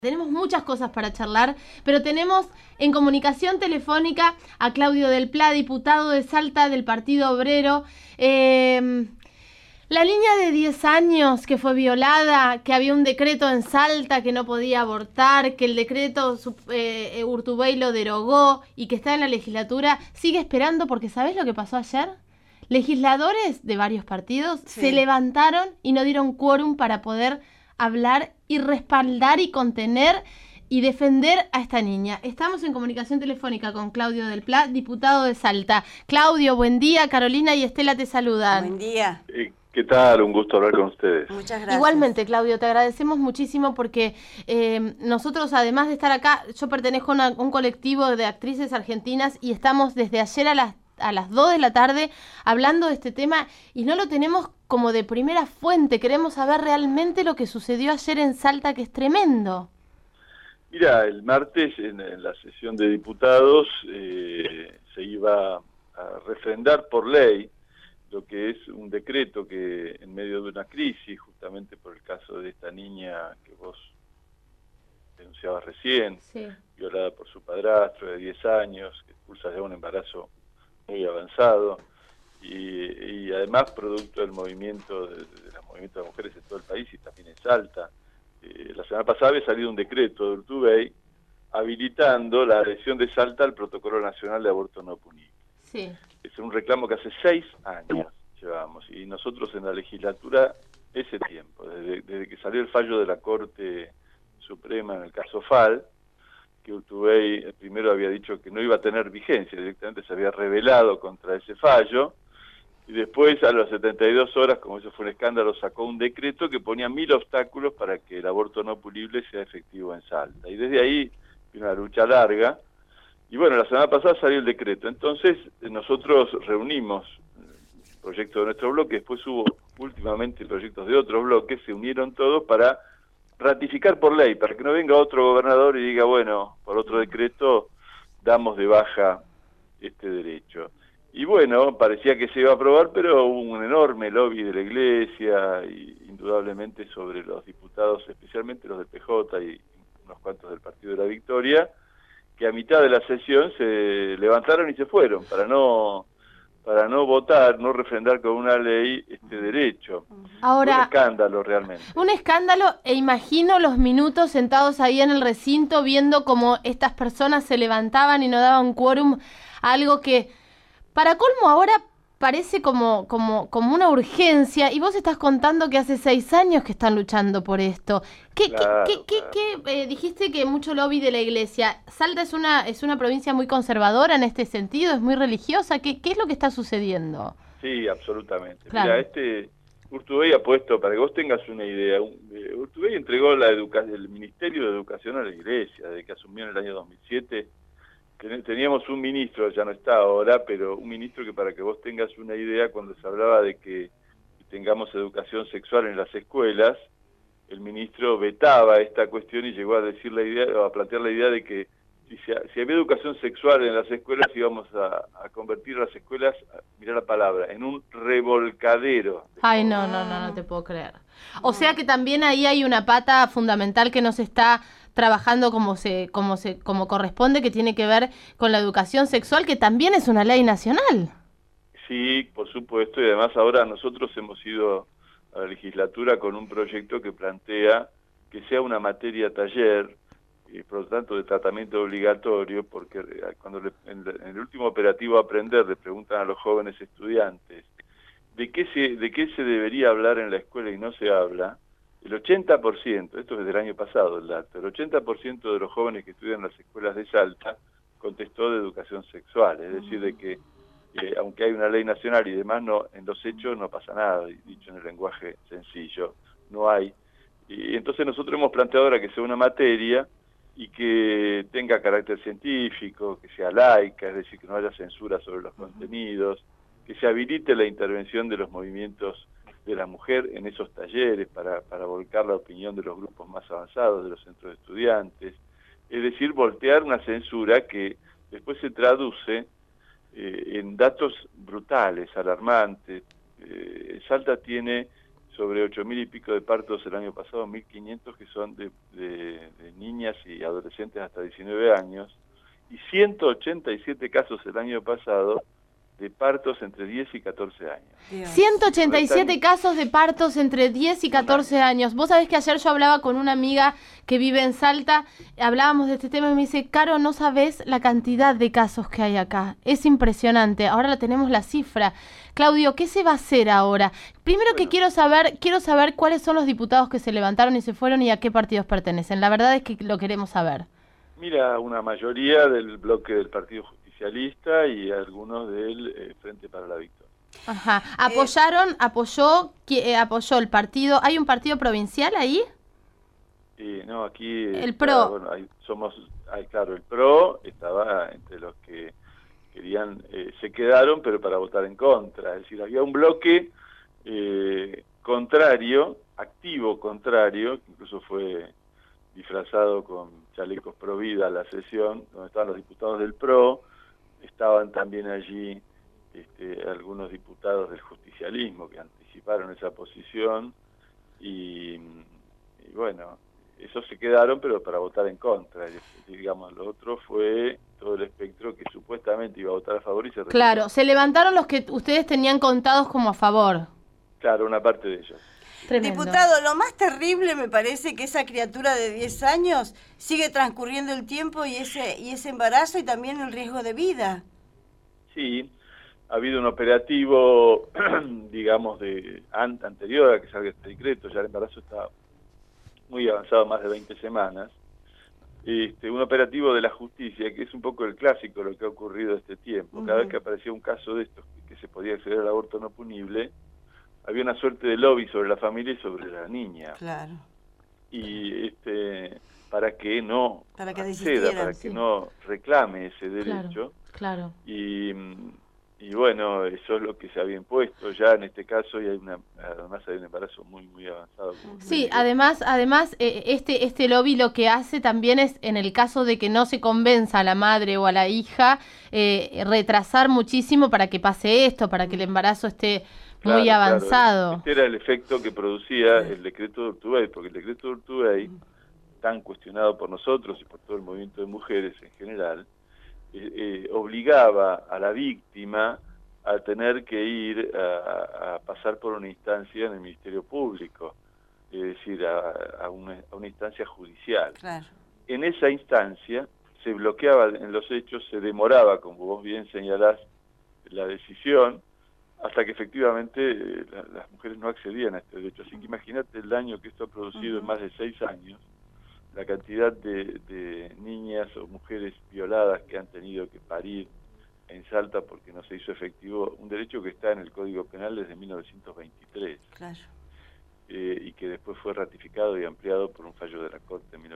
Tenemos muchas cosas para charlar, pero tenemos en comunicación telefónica a Claudio Del Pla, diputado de Salta del Partido Obrero. La niña de 10 años que fue violada, que había un decreto en Salta que no podía abortar, que el decreto Urtubey lo derogó y que está en la legislatura, sigue esperando porque ¿sabés lo que pasó ayer? Legisladores de varios partidos se levantaron y no dieron quórum para poder hablar y respaldar y contener y defender a esta niña. Estamos en comunicación telefónica con Claudio Del Pla, diputado de Salta. Claudio, buen día. Carolina y Estela te saludan. Buen día. ¿Qué tal? Un gusto hablar con ustedes. Muchas gracias. Igualmente, Claudio, te agradecemos muchísimo porque nosotros, además de estar acá, yo pertenezco a un colectivo de actrices argentinas y estamos desde ayer a las 2 de la tarde hablando de este tema y no lo tenemos como de primera fuente. Queremos saber realmente lo que sucedió ayer en Salta, que es tremendo. Mira, el martes en la sesión de diputados se iba a refrendar por ley lo que es un decreto que en medio de una crisis, justamente por el caso de esta niña que vos denunciabas recién, violada por su padrastro de 10 años, que expulsa ya un embarazo muy avanzado, y además producto del movimiento de los movimientos de mujeres en todo el país y también en Salta. La semana pasada había salido un decreto de Urtubey habilitando la adhesión de Salta al Protocolo Nacional de Aborto No Punible. Sí. Es un reclamo que hace 6 años llevamos, y nosotros en la legislatura, ese tiempo, desde que salió el fallo de la Corte Suprema en el caso FAL, que Urtubey primero había dicho que no iba a tener vigencia, directamente se había rebelado contra ese fallo, y después a las 72 horas, como eso fue un escándalo, sacó un decreto que ponía 1000 obstáculos para que el aborto no punible sea efectivo en Salta. Y desde ahí vino una lucha larga, y bueno, la semana pasada salió el decreto. Entonces nosotros reunimos proyectos de nuestro bloque, después hubo últimamente proyectos de otros bloques, se unieron todos para ratificar por ley, para que no venga otro gobernador y diga, bueno, por otro decreto damos de baja este derecho. Y bueno, parecía que se iba a aprobar, pero hubo un enorme lobby de la Iglesia, y indudablemente sobre los diputados, especialmente los del PJ y unos cuantos del Partido de la Victoria, que a mitad de la sesión se levantaron y se fueron para no votar, no refrendar con una ley este derecho. Ahora, un escándalo realmente. Un escándalo, e imagino los minutos sentados ahí en el recinto viendo cómo estas personas se levantaban y no daban quórum, algo que para colmo ahora parece como una urgencia, y vos estás contando que hace 6 años que están luchando por esto. Claro. Dijiste que mucho lobby de la Iglesia. Salta es una provincia muy conservadora en este sentido, es muy religiosa. ¿Qué es lo que está sucediendo? Sí, absolutamente. Claro. Mira, Urtubey ha puesto, para que vos tengas una idea, Urtubey entregó el Ministerio de Educación a la Iglesia, desde que asumió en el año 2007. Teníamos un ministro, ya no está ahora, pero un ministro que, para que vos tengas una idea, cuando se hablaba de que tengamos educación sexual en las escuelas, el ministro vetaba esta cuestión y llegó a decir a plantear la idea de que si había educación sexual en las escuelas, íbamos a convertir las escuelas, mirá la palabra, en un revolcadero. Ay, no te puedo creer. O sea que también ahí hay una pata fundamental que no se está trabajando como corresponde, que tiene que ver con la educación sexual, que también es una ley nacional. Sí, por supuesto, y además ahora nosotros hemos ido a la legislatura con un proyecto que plantea que sea una materia taller, y por lo tanto de tratamiento obligatorio, porque cuando en el último operativo Aprender le preguntan a los jóvenes estudiantes de qué se debería hablar en la escuela y no se habla, el 80%, esto es del año pasado el dato, el 80% de los jóvenes que estudian en las escuelas de Salta contestó de educación sexual, es decir, de que aunque hay una ley nacional y demás, no, en los hechos no pasa nada, dicho en el lenguaje sencillo, no hay. Y entonces nosotros hemos planteado ahora que sea una materia y que tenga carácter científico, que sea laica, es decir, que no haya censura sobre los contenidos, que se habilite la intervención de los movimientos de la mujer en esos talleres para volcar la opinión de los grupos más avanzados, de los centros de estudiantes, es decir, voltear una censura que después se traduce en datos brutales, alarmantes. Salta tiene sobre 8.000 y pico de partos el año pasado, 1.500 que son de niñas y adolescentes hasta 19 años, y 187 casos el año pasado de partos entre 10 y 14 años. Dios. 187 casos de partos entre 10 y 14 años. Vos sabés que ayer yo hablaba con una amiga que vive en Salta, hablábamos de este tema y me dice, Caro, no sabés la cantidad de casos que hay acá. Es impresionante. Ahora la tenemos la cifra. Claudio, ¿qué se va a hacer ahora? Primero que quiero saber cuáles son los diputados que se levantaron y se fueron y a qué partidos pertenecen. La verdad es que lo queremos saber. Mira, una mayoría del bloque del Partido Justicialista y algunos del Frente para la Victoria. Ajá. Apoyó el partido. ¿Hay un partido provincial ahí? No, aquí el PRO. Bueno, claro, el PRO estaba entre los que querían, se quedaron, pero para votar en contra. Es decir, había un bloque contrario, activo contrario, que incluso fue disfrazado con chalecos pro vida a la sesión, donde estaban los diputados del PRO, estaban también allí algunos diputados del justicialismo que anticiparon esa posición y bueno, esos se quedaron pero para votar en contra, digamos, lo otro fue todo el espectro que supuestamente iba a votar a favor y se retiró. Claro, se levantaron los que ustedes tenían contados como a favor. Claro, una parte de ellos. Tremendo. Diputado, lo más terrible me parece que esa criatura de 10 años sigue transcurriendo el tiempo y ese embarazo y también el riesgo de vida. Sí, ha habido un operativo, digamos, anterior a que salga este decreto, ya el embarazo está muy avanzado, más de 20 semanas, un operativo de la justicia, que es un poco el clásico de lo que ha ocurrido este tiempo. Cada vez que aparecía un caso de estos, que se podía acceder al aborto no punible, había una suerte de lobby sobre la familia y sobre la niña. Claro. Y para que no acceda, para que no reclame ese derecho. Claro. Y bueno, eso es lo que se había impuesto ya en este caso, y además hay un embarazo muy muy avanzado. Sí, además este lobby lo que hace también es, en el caso de que no se convenza a la madre o a la hija, retrasar muchísimo para que pase esto, para que el embarazo esté muy avanzado. Claro. Este era el efecto que producía el decreto de Urtubey, porque el decreto de Urtubey, tan cuestionado por nosotros y por todo el movimiento de mujeres en general, obligaba a la víctima a tener que ir a pasar por una instancia en el Ministerio Público, es decir, a una instancia judicial. Claro. En esa instancia se bloqueaba en los hechos, se demoraba, como vos bien señalás, la decisión, hasta que efectivamente las mujeres no accedían a este derecho. Así que imagínate el daño que esto ha producido en más de 6 años, la cantidad de niñas o mujeres violadas que han tenido que parir en Salta porque no se hizo efectivo un derecho que está en el Código Penal desde 1923. Claro. Y que después fue ratificado y ampliado por un fallo de la Corte en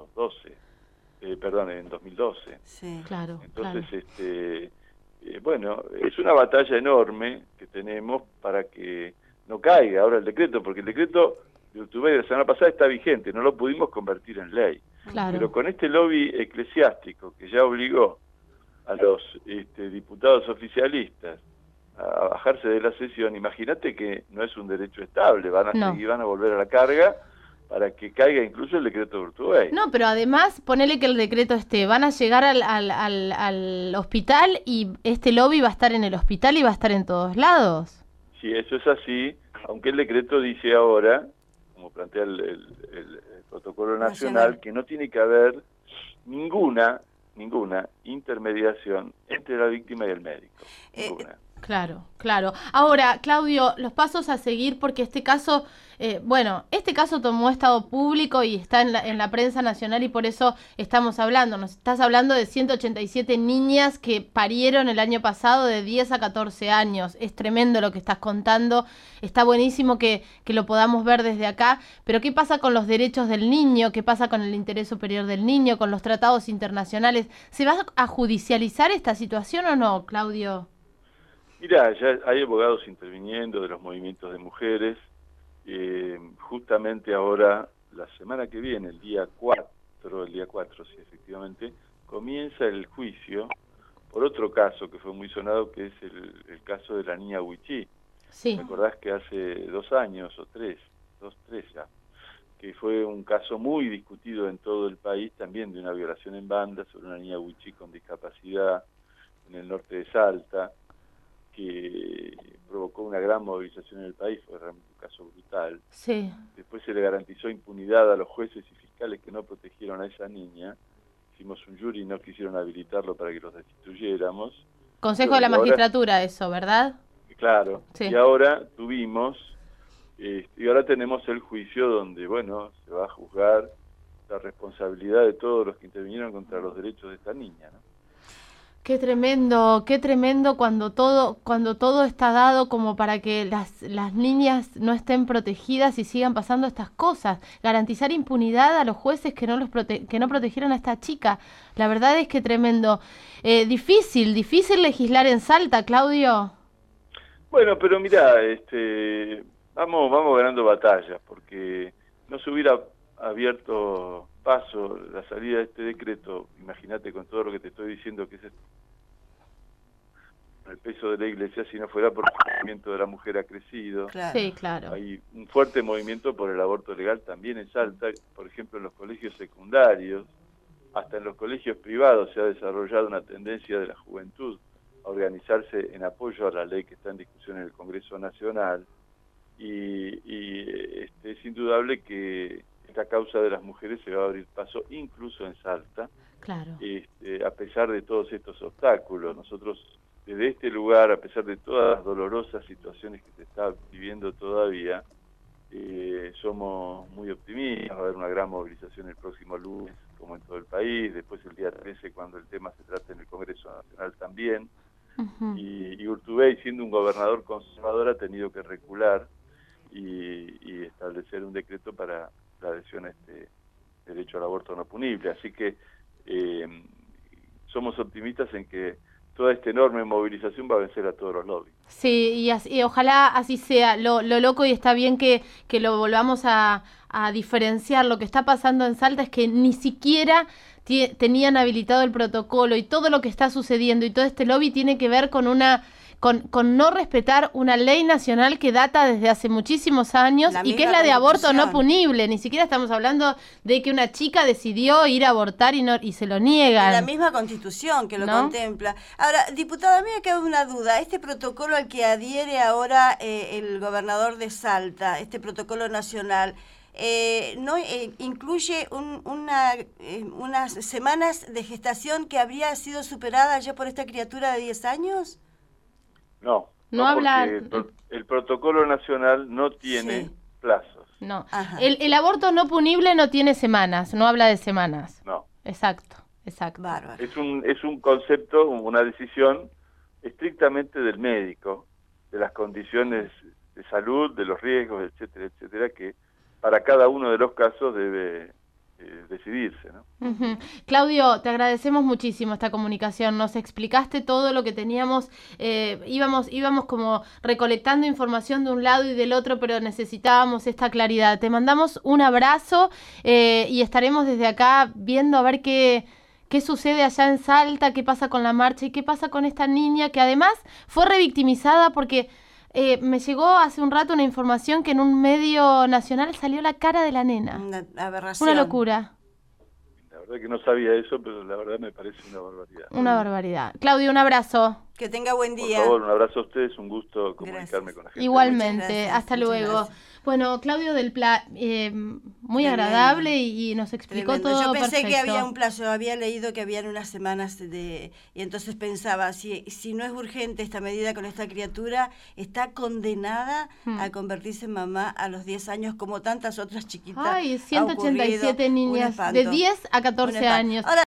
en 2012. Sí, claro. Entonces, bueno, es una batalla enorme que tenemos para que no caiga ahora el decreto, porque el decreto de Urtubey de la semana pasada está vigente, no lo pudimos convertir en ley. Claro. Pero con este lobby eclesiástico que ya obligó a los diputados oficialistas a bajarse de la sesión, imagínate que no es un derecho estable, van a volver a la carga para que caiga incluso el decreto de Urtubey. No, pero además, ponele que el decreto van a llegar al hospital y este lobby va a estar en el hospital y va a estar en todos lados. Sí, eso es así, aunque el decreto dice ahora, como plantea el protocolo nacional, que no tiene que haber ninguna intermediación entre la víctima y el médico. Ninguna. Claro. Ahora, Claudio, los pasos a seguir, porque este caso tomó estado público y está en la prensa nacional y por eso estamos hablando. Nos estás hablando de 187 niñas que parieron el año pasado de 10 a 14 años. Es tremendo lo que estás contando. Está buenísimo que lo podamos ver desde acá. Pero ¿qué pasa con los derechos del niño? ¿Qué pasa con el interés superior del niño? ¿Con los tratados internacionales? ¿Se va a judicializar esta situación o no, Claudio? Mira, ya hay abogados interviniendo de los movimientos de mujeres. Justamente ahora, la semana que viene, el día 4, sí, efectivamente, comienza el juicio por otro caso que fue muy sonado, que es el caso de la niña Wichí. Sí. ¿Te acordás que hace 2 años o 3 ya, que fue un caso muy discutido en todo el país también de una violación en banda sobre una niña wichí con discapacidad en el norte de Salta, que provocó una gran movilización en el país, fue realmente un caso brutal. Sí. Después se le garantizó impunidad a los jueces y fiscales que no protegieron a esa niña. Hicimos un jury y no quisieron habilitarlo para que los destituyéramos. Consejo de la Magistratura, eso, ¿verdad? Claro, sí. Y ahora y ahora tenemos el juicio donde, bueno, se va a juzgar la responsabilidad de todos los que intervinieron contra los derechos de esta niña, ¿no? Qué tremendo cuando todo está dado como para que las niñas no estén protegidas y sigan pasando estas cosas. Garantizar impunidad a los jueces que no protegieron a esta chica. La verdad es que tremendo. Difícil legislar en Salta, Claudio. Bueno, pero mirá, vamos ganando batallas, porque no se hubiera abierto paso la salida de este decreto, imagínate con todo lo que te estoy diciendo que es el peso de la Iglesia, si no fuera porque el movimiento de la mujer ha crecido. Claro. Sí, claro. Hay un fuerte movimiento por el aborto legal también en Salta, por ejemplo en los colegios secundarios, hasta en los colegios privados se ha desarrollado una tendencia de la juventud a organizarse en apoyo a la ley que está en discusión en el Congreso Nacional, y es indudable que esta causa de las mujeres se va a abrir paso incluso en Salta. Claro. A pesar de todos estos obstáculos. Nosotros desde este lugar, a pesar de todas las dolorosas situaciones que se está viviendo todavía, somos muy optimistas. Va a haber una gran movilización el próximo lunes, como en todo el país, después el día 13 cuando el tema se trate en el Congreso Nacional también. Uh-huh. Y Urtubey, siendo un gobernador conservador, ha tenido que recular y establecer un decreto para la adhesión a este derecho al aborto no punible. Así que somos optimistas en que toda esta enorme movilización va a vencer a todos los lobbies. Sí, y ojalá así sea. Lo loco, y está bien que lo volvamos a diferenciar, lo que está pasando en Salta es que ni siquiera tenían habilitado el protocolo, y todo lo que está sucediendo y todo este lobby tiene que ver con no respetar una ley nacional que data desde hace muchísimos años y que es la de aborto no punible. Ni siquiera estamos hablando de que una chica decidió ir a abortar y se lo niegan. La misma Constitución que lo contempla. Ahora, diputada, a mí me queda una duda. Este protocolo al que adhiere ahora el gobernador de Salta, este protocolo nacional, no incluye unas semanas de gestación que habría sido superada ya por esta criatura de 10 años? No porque el protocolo nacional no tiene plazos. No. El aborto no punible no tiene semanas, no habla de semanas. No. Exacto. Bárbaro. Es un concepto, una decisión estrictamente del médico, de las condiciones de salud, de los riesgos, etcétera, que para cada uno de los casos debe decidirse, ¿no? Uh-huh. Claudio, te agradecemos muchísimo esta comunicación, nos explicaste todo lo que teníamos, íbamos como recolectando información de un lado y del otro, pero necesitábamos esta claridad. Te mandamos un abrazo y estaremos desde acá viendo a ver qué sucede allá en Salta, qué pasa con la marcha y qué pasa con esta niña que además fue revictimizada porque me llegó hace un rato una información que en un medio nacional salió la cara de la nena. Una aberración. Una locura. La verdad que no sabía eso, pero la verdad me parece una barbaridad. Una barbaridad. Claudio, un abrazo. Que tenga buen día. Por favor, un abrazo a ustedes, un gusto comunicarme con la gente. Igualmente, hasta luego. Bueno, Claudio del Pla, muy agradable y nos explicó todo. Yo pensé perfecto. que había un plazo, había leído que habían unas semanas y entonces pensaba, si no es urgente esta medida con esta criatura, está condenada a convertirse en mamá a los 10 años como tantas otras chiquitas. Ay, 187 niñas de 10 a 14 años. Ahora,